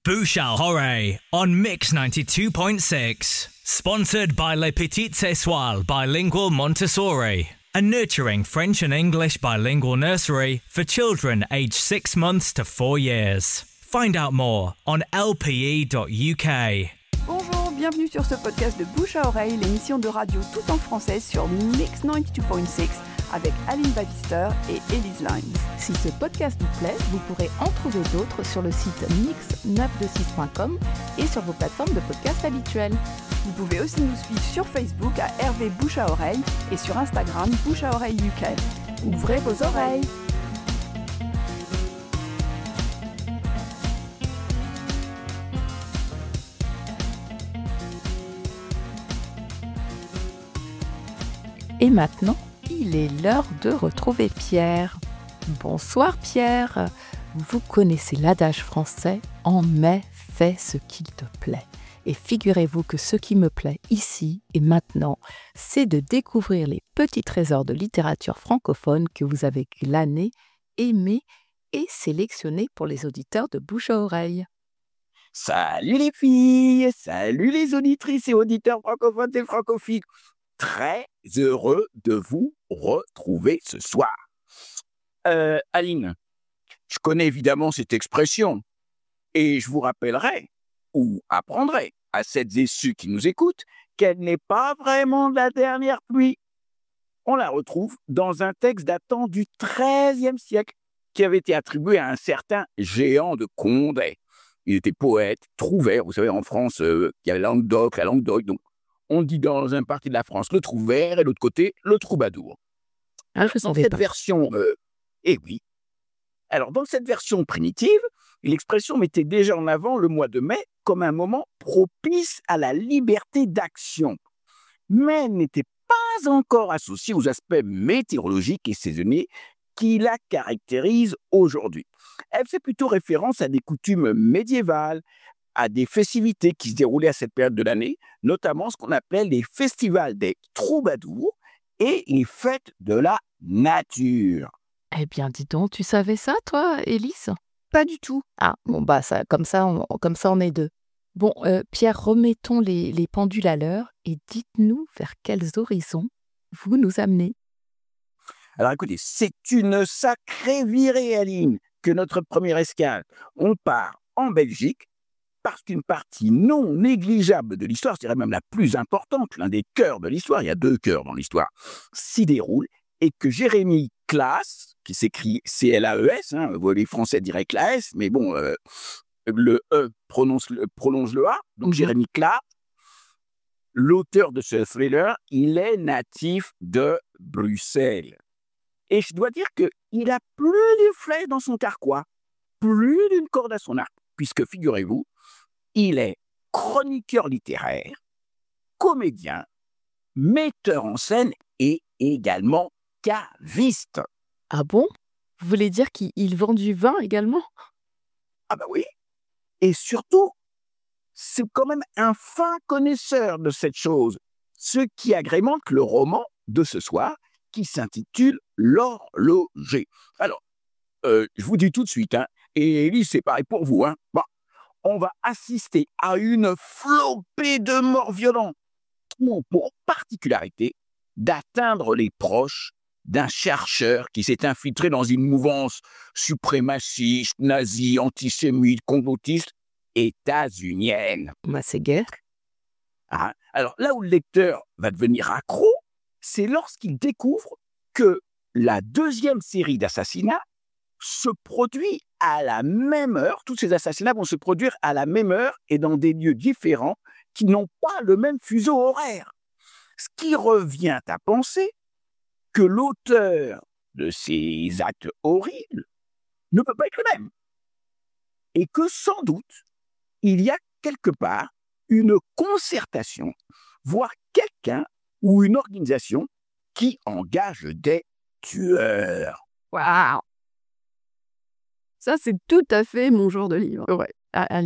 Bouchard Horay on Mix 92.6. Sponsored by Les Petites Étoiles Bilingual Montessori, a nurturing French and English bilingual nursery for children aged 6 months to 4 years. Find out more on lpe.uk. Bonjour, bienvenue sur ce podcast de Bouche à Oreille, l'émission de radio tout en français sur Mix 92.6 avec Aline Bavister et Elise Lines. Si ce podcast vous plaît, vous pourrez en trouver d'autres sur le site mix926.com et sur vos plateformes de podcast habituelles. Vous pouvez aussi nous suivre sur Facebook à Hervé Bouche à Oreille et sur Instagram Bouche à Oreille UK. Ouvrez vos oreilles. Et maintenant, il est l'heure de retrouver Pierre. Bonsoir Pierre. Vous connaissez l'adage français « En mai, fais ce qu'il te plaît ». Et figurez-vous que ce qui me plaît ici et maintenant, c'est de découvrir les petits trésors de littérature francophone que vous avez glanés, aimés et sélectionnés pour les auditeurs de Bouche à Oreille. Salut les filles, salut les auditrices et auditeurs francophones et francophiles. Très heureux de vous retrouver ce soir. Aline, je connais évidemment cette expression et je vous rappellerai ou apprendrai à celles et ceux qui nous écoutent qu'elle n'est pas vraiment de la dernière pluie. On la retrouve dans un texte datant du XIIIe siècle qui avait été attribué à un certain Jehan de Condé. Il était poète, trouvère. Vous savez, en France, il y a la Languedoc, donc on dit dans une partie de la France le trouvère et de l'autre côté le troubadour. Ah, je dans cette version, oui. Alors, dans cette version primitive, l'expression mettait déjà en avant le mois de mai comme un moment propice à la liberté d'action, mais elle n'était pas encore associée aux aspects météorologiques et saisonniers qui la caractérisent aujourd'hui. Elle fait plutôt référence à des coutumes médiévales, à des festivités qui se déroulaient à cette période de l'année, notamment ce qu'on appelait les festivals des troubadours et les fêtes de la nature. Eh bien, dis donc, tu savais ça, toi, Élise ? Pas du tout. Ah, bon, bah, ça, comme ça, on est deux. Bon, Pierre, remettons les pendules à l'heure et dites-nous vers quels horizons vous nous amenez. Alors écoutez, c'est une sacrée virée, Aline, que notre première escale. On part en Belgique, parce qu'une partie non négligeable de l'histoire, c'est même la plus importante, l'un des cœurs de l'histoire, il y a 2 cœurs dans l'histoire, s'y déroule, et que Jérémie Claes, qui s'écrit C-L-A-E-S, les Français diraient Claes, mais bon, le E prolonge le A, donc Jérémie Claes, l'auteur de ce thriller, il est natif de Bruxelles. Et je dois dire qu'il a plus d'une flèche dans son carquois, plus d'une corde à son arc, puisque figurez-vous, il est chroniqueur littéraire, comédien, metteur en scène et également caviste. Ah bon ? Vous voulez dire qu'il vend du vin également ? Ah bah oui. Et surtout, c'est quand même un fin connaisseur de cette chose, ce qui agrémente le roman de ce soir qui s'intitule L'horloger. Alors, je vous dis tout de suite, et Elise, c'est pareil pour vous, on va assister à une flopée de morts violents qui ont pour particularité d'atteindre les proches d'un chercheur qui s'est infiltré dans une mouvance suprémaciste, nazie, antisémite, complotiste, états-unienne. Bah, c'est guère. Alors là où le lecteur va devenir accro, c'est lorsqu'il découvre que la 2e série d'assassinats se produit à la même heure. Tous ces assassinats vont se produire à la même heure et dans des lieux différents qui n'ont pas le même fuseau horaire. Ce qui revient à penser que l'auteur de ces actes horribles ne peut pas être le même. Et que sans doute, il y a quelque part une concertation, voire quelqu'un ou une organisation qui engage des tueurs. Waouh! Ça, c'est tout à fait mon genre de livre. Ouais. Un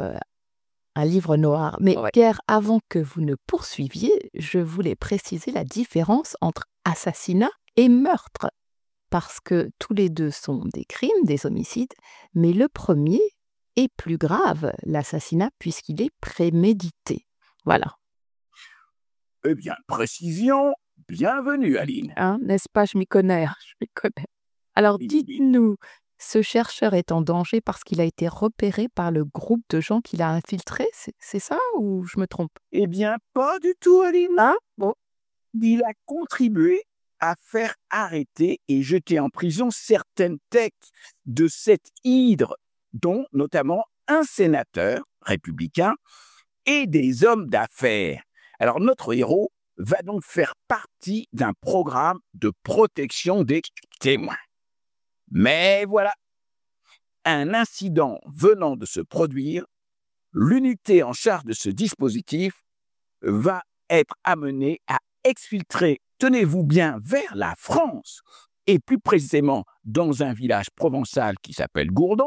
livre noir. Mais Ouais. Pierre, avant que vous ne poursuiviez, je voulais préciser la différence entre assassinat et meurtre. Parce que tous les deux sont des crimes, des homicides, mais le premier Et plus grave, l'assassinat puisqu'il est prémédité. Voilà. Eh bien, précision, bienvenue, Aline. Hein, n'est-ce pas, je m'y connais, je m'y connais. Alors, Oui, dites-nous, ce chercheur est en danger parce qu'il a été repéré par le groupe de gens qu'il a infiltrés, c'est ça ou je me trompe? Eh bien, pas du tout, Aline. Ah, bon. Il a contribué à faire arrêter et jeter en prison certaines têtes de cette hydre, dont notamment un sénateur républicain et des hommes d'affaires. Alors, notre héros va donc faire partie d'un programme de protection des témoins. Mais voilà, un incident venant de se produire, l'unité en charge de ce dispositif va être amenée à exfiltrer, tenez-vous bien, vers la France, et plus précisément dans un village provençal qui s'appelle Gourdon,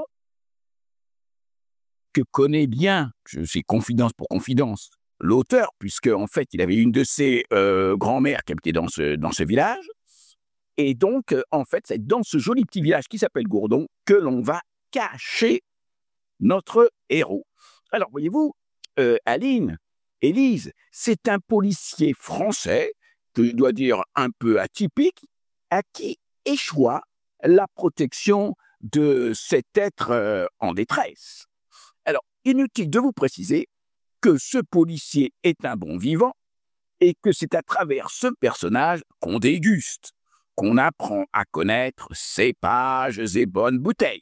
que connaît bien, je suis confidence pour confidence, l'auteur, puisque en fait il avait une de ses grand-mères qui habitait dans ce village, et donc en fait c'est dans ce joli petit village qui s'appelle Gourdon que l'on va cacher notre héros. Alors voyez-vous, Aline, Élise, c'est un policier français, que je dois dire un peu atypique, à qui échoua la protection de cet être en détresse. Alors, inutile de vous préciser que ce policier est un bon vivant et que c'est à travers ce personnage qu'on déguste, qu'on apprend à connaître cépages et bonnes bouteilles.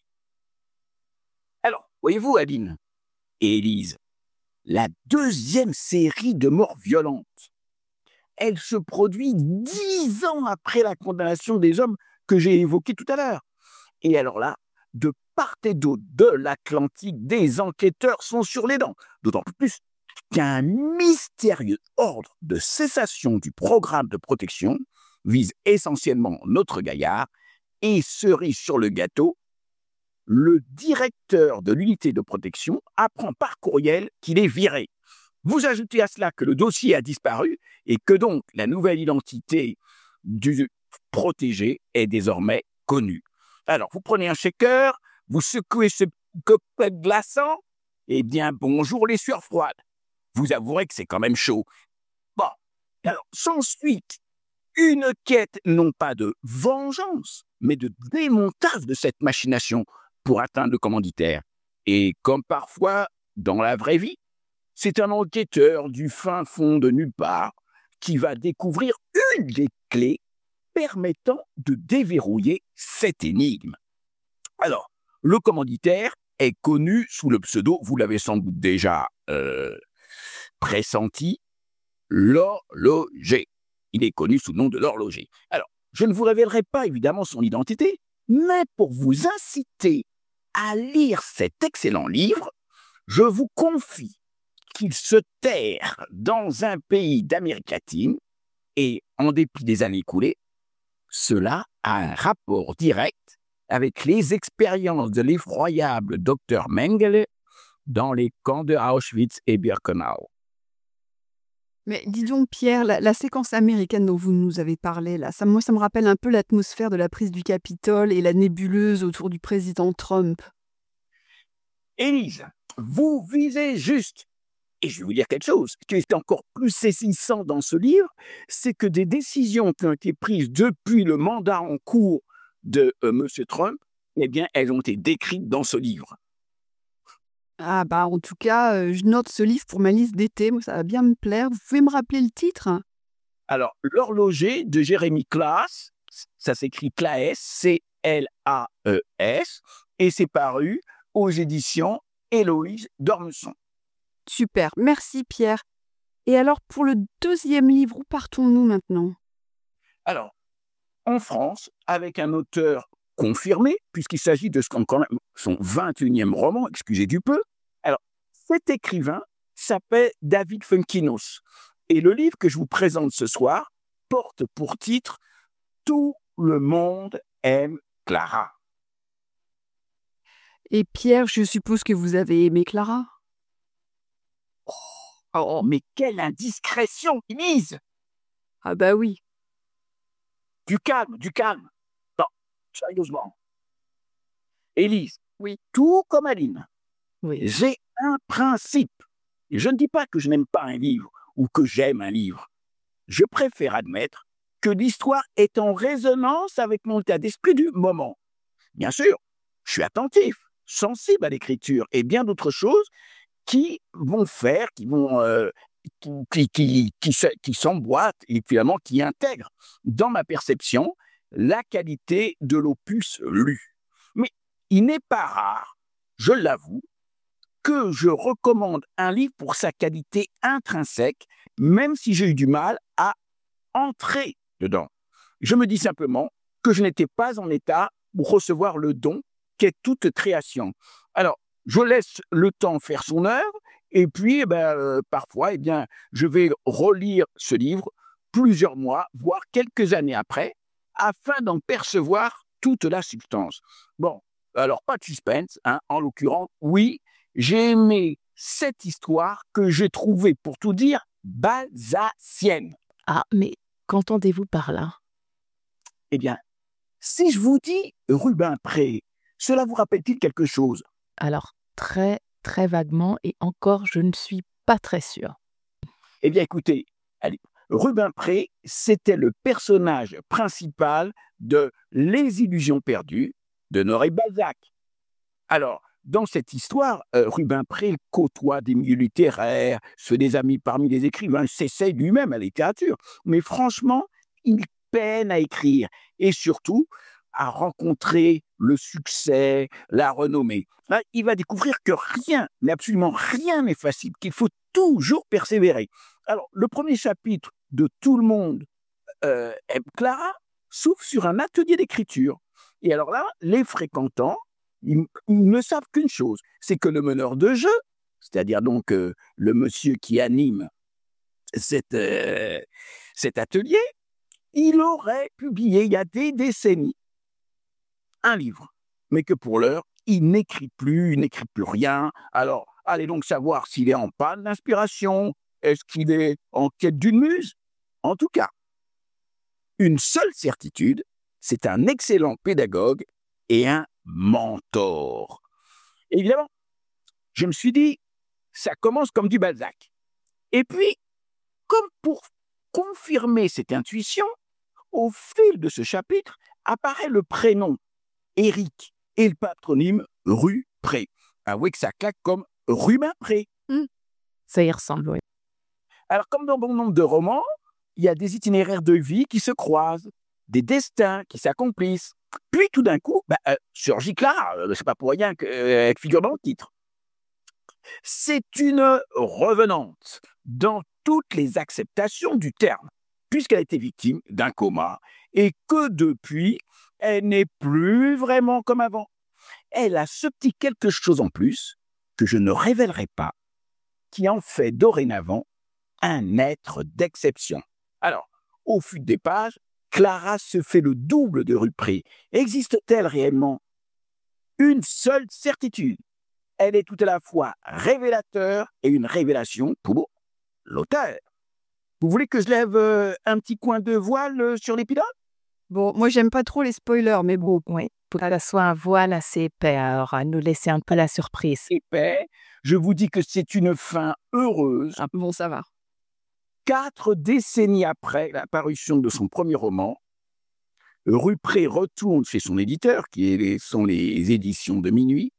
Alors, voyez-vous, Aline et Élise, la deuxième série de morts violentes, elle se produit 10 ans après la condamnation des hommes que j'ai évoqués tout à l'heure. Et alors là, de part et d'autre de l'Atlantique, des enquêteurs sont sur les dents. D'autant plus qu'un mystérieux ordre de cessation du programme de protection vise essentiellement notre gaillard et cerise sur le gâteau, le directeur de l'unité de protection apprend par courriel qu'il est viré. Vous ajoutez à cela que le dossier a disparu et que donc la nouvelle identité du protégé est désormais connue. Alors, vous prenez un shaker, vous secouez ce cocktail glaçant, eh bien, bonjour les sueurs froides. Vous avouerez que c'est quand même chaud. Bon, alors, s'ensuit une quête non pas de vengeance, mais de démontage de cette machination pour atteindre le commanditaire. Et comme parfois dans la vraie vie, c'est un enquêteur du fin fond de nulle part qui va découvrir une des clés permettant de déverrouiller cette énigme. Alors, le commanditaire est connu sous le pseudo, vous l'avez sans doute déjà pressenti, l'horloger. Il est connu sous le nom de l'horloger. Alors, je ne vous révélerai pas évidemment son identité, mais pour vous inciter à lire cet excellent livre, je vous confie qu'il se terre dans un pays d'Amérique latine et, en dépit des années écoulées, cela a un rapport direct avec les expériences de l'effroyable Dr Mengele dans les camps de Auschwitz et Birkenau. Mais dis donc, Pierre, la séquence américaine dont vous nous avez parlé, là, ça me rappelle un peu l'atmosphère de la prise du Capitole et la nébuleuse autour du président Trump. Élise, vous visez juste. Et je vais vous dire quelque chose, ce qui est encore plus saisissant dans ce livre, c'est que des décisions qui ont été prises depuis le mandat en cours de M. Trump, eh bien, elles ont été décrites dans ce livre. Ah bah en tout cas, je note ce livre pour ma liste d'été, moi ça va bien me plaire. Vous pouvez me rappeler le titre? Alors, L'horloger de Jérémy Claes, ça s'écrit Claes, C-L-A-E-S, et c'est paru aux éditions Héloïse d'Ormesson. Super, merci Pierre. Et alors pour le deuxième livre, où partons-nous maintenant? Alors, en France, avec un auteur confirmé, puisqu'il s'agit de son 21e roman, excusez du peu. Alors, cet écrivain s'appelle David Funkinos. Et le livre que je vous présente ce soir porte pour titre « Tout le monde aime Clara ». Et Pierre, je suppose que vous avez aimé Clara? Oh, mais quelle indiscrétion, Élise! Ah bah oui. Du calme, du calme. Non, sérieusement. Élise, Oui. tout comme Aline, Oui. J'ai un principe. Et je ne dis pas que je n'aime pas un livre ou que j'aime un livre. Je préfère admettre que l'histoire est en résonance avec mon état d'esprit du moment. Bien sûr, je suis attentif, sensible à l'écriture et bien d'autres choses qui vont faire, qui s'emboîtent et finalement qui intègrent dans ma perception la qualité de l'opus lu. Mais il n'est pas rare, je l'avoue, que je recommande un livre pour sa qualité intrinsèque, même si j'ai eu du mal à entrer dedans. Je me dis simplement que je n'étais pas en état pour recevoir le don qu'est toute création. Alors, je laisse le temps faire son œuvre, et puis parfois, je vais relire ce livre plusieurs mois, voire quelques années après, afin d'en percevoir toute la substance. Bon, alors pas de suspense, en l'occurrence, oui, j'ai aimé cette histoire que j'ai trouvée, pour tout dire, balzacienne. Ah, mais qu'entendez-vous par là? Eh bien, si je vous dis Rubempré, cela vous rappelle-t-il quelque chose? Alors, très, très vaguement, et encore, je ne suis pas très sûre. Eh bien, écoutez, allez, Rubempré, c'était le personnage principal de Les Illusions perdues de Honoré Balzac. Alors, dans cette histoire, Rubempré côtoie des milieux littéraires, se fait des amis parmi les écrivains, s'essaye lui-même à la littérature. Mais franchement, il peine à écrire et surtout à rencontrer le succès, la renommée. Là, il va découvrir que rien, mais absolument rien n'est facile, qu'il faut toujours persévérer. Alors, le premier chapitre de Tout le monde aime Clara s'ouvre sur un atelier d'écriture. Et alors là, les fréquentants, ils ne savent qu'une chose, c'est que le meneur de jeu, c'est-à-dire donc le monsieur qui anime cet atelier, il aurait publié il y a des décennies un livre, mais que pour l'heure, il n'écrit plus rien. Alors, allez donc savoir s'il est en panne d'inspiration, est-ce qu'il est en quête d'une muse? En tout cas, une seule certitude, c'est un excellent pédagogue et un mentor. Évidemment, je me suis dit, ça commence comme du Balzac. Et puis, comme pour confirmer cette intuition, au fil de ce chapitre, apparaît le prénom Éric et le patronyme Rubempré. Avouez que ça claque comme Rubempré. Ça y ressemble, oui. Alors, comme dans bon nombre de romans, il y a des itinéraires de vie qui se croisent, des destins qui s'accomplissent. Puis, tout d'un coup, surgit Clara. C'est pas pour rien qu'elle figure dans le titre. C'est une revenante dans toutes les acceptations du terme, puisqu'elle a été victime d'un coma et que depuis, elle n'est plus vraiment comme avant. Elle a ce petit quelque chose en plus que je ne révélerai pas, qui en fait dorénavant un être d'exception. Alors, au fil des pages, Clara se fait le double de Rubempré. Existe-t-elle réellement? Une seule certitude. Elle est tout à la fois révélateur et une révélation pour l'auteur. Vous voulez que je lève un petit coin de voile sur l'épilogue? Bon, moi, j'aime pas trop les spoilers, mais bon. Oui, pour que ça soit un voile assez épais, alors à nous laisser un peu la surprise. Épais, je vous dis que c'est une fin heureuse. Ah, bon, ça va. 4 décennies après la parution de son premier roman, Rubempré retourne chez son éditeur, qui sont les éditions de Minuit,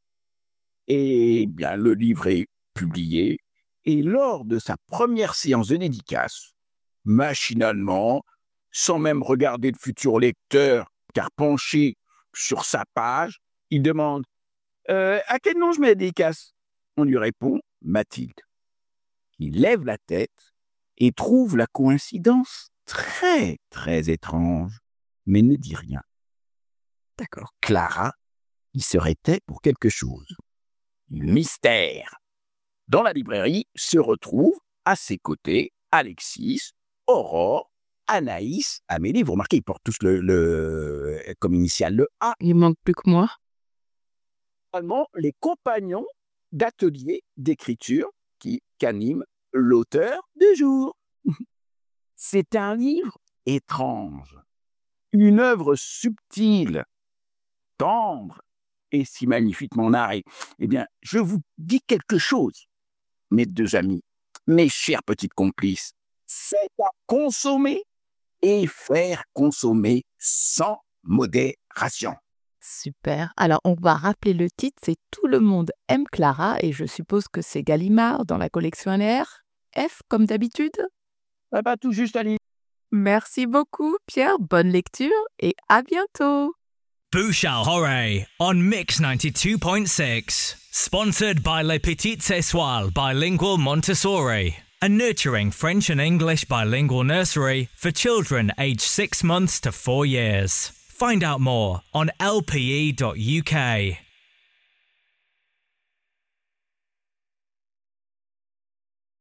et bien le livre est publié. Et lors de sa première séance de dédicace, machinalement, sans même regarder le futur lecteur, car penché sur sa page, il demande « À quel nom je mets la dédicace ?» On lui répond « Mathilde ». Il lève la tête et trouve la coïncidence très, très étrange, mais ne dit rien. D'accord. Clara, il serait tait pour quelque chose. Mystère. Dans la librairie se retrouvent à ses côtés Alexis, Aurore, Anaïs, Amélie. Vous remarquez, ils portent tous comme initiale le A. Il manque plus que moi. Finalement, les compagnons d'atelier d'écriture qu'anime l'auteur du jour. C'est un livre étrange, une œuvre subtile, tendre est si magnifiquement narré. Eh bien, je vous dis quelque chose, mes deux amis, mes chers petites complices. C'est à consommer et faire consommer sans modération. Super. Alors, on va rappeler le titre, c'est Tout le monde aime Clara et je suppose que c'est Gallimard dans la collection NR. F comme d'habitude. Ah bah, tout juste, Aline. Merci beaucoup, Pierre. Bonne lecture et à bientôt. Bouchal Hore on Mix 92.6. Sponsored by Les Petites Étoiles Bilingual Montessori, a nurturing French and English bilingual nursery for children aged 6 months to 4 years. Find out more on lpe.uk.